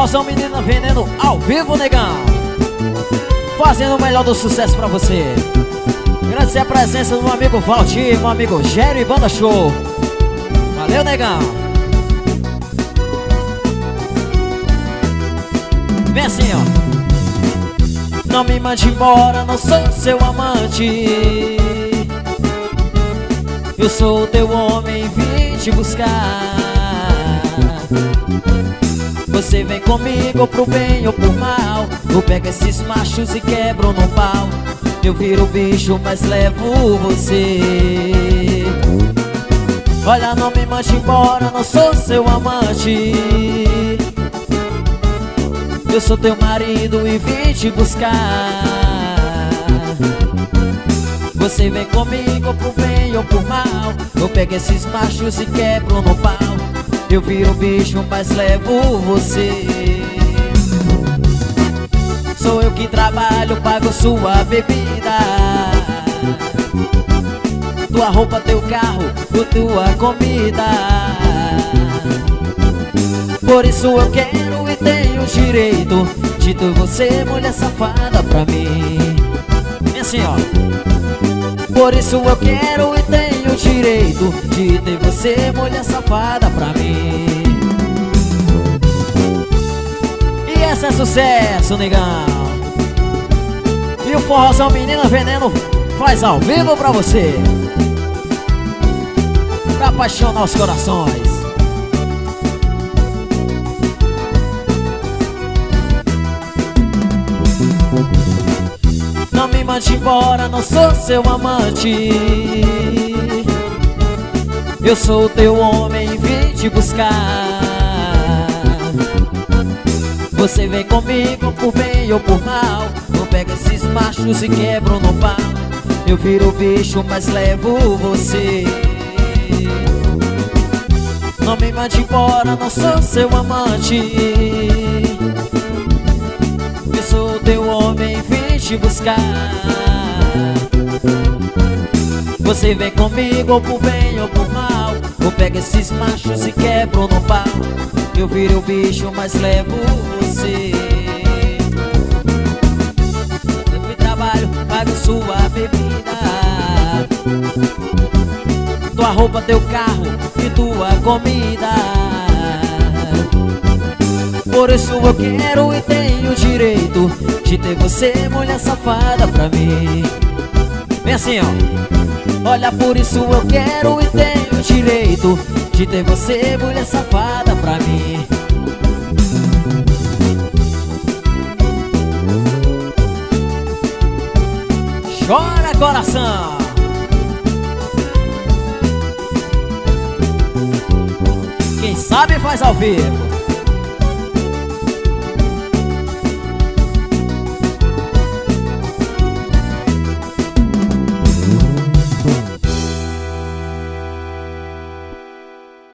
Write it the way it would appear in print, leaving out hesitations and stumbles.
Forrozão Menina Veneno ao vivo, negão. Fazendo o melhor do sucesso pra você. Agradecer a presença do meu amigo Valdir, meu amigo Gério e Banda Show. Valeu, negão. Vem assim, ó. Não me mande embora, não sou seu amante. Eu sou o teu homem, vim te buscar. Você vem comigo pro bem ou pro mal. Eu pego esses machos e quebro no pau. Eu viro bicho, mas levo você. Olha, não me mande embora, não sou seu amante. Eu sou teu marido e vim te buscar. Você vem comigo pro bem ou pro mal. Eu pego esses machos e quebro no pau. Eu viro bicho, mas levo você. Sou eu que trabalho, pago sua bebida, tua roupa, teu carro, tua comida. Por isso eu quero e tenho direito de ter você, mulher safada, pra mim. E assim, ó. Por isso eu quero e tenho direito de ter você, mulher safada, pra mim. E esse é sucesso, negão. E o Forrozão Menina Veneno faz ao vivo pra você, pra apaixonar os corações. Não me mande embora, não sou seu amante. Eu sou o teu homem e vim te buscar. Você vem comigo por bem ou por mal. Eu pego esses machos e quebro no pau. Eu viro bicho, mas levo você. Não me mande embora, não sou seu amante. Eu sou o teu homem, vim te buscar. Você vem comigo por bem ou por mal. Eu pego esses machos e quebro no pau. Eu viro bicho, mas levo você. Eu fui trabalho, pago sua bebida, tua roupa, teu carro e tua comida. Por isso eu quero e tenho direito de ter você, mulher safada, pra mim. Vem assim, ó. Olha, por isso eu quero e tenho direito de ter você, mulher safada, pra mim. Chora, coração. Quem sabe faz ao vivo.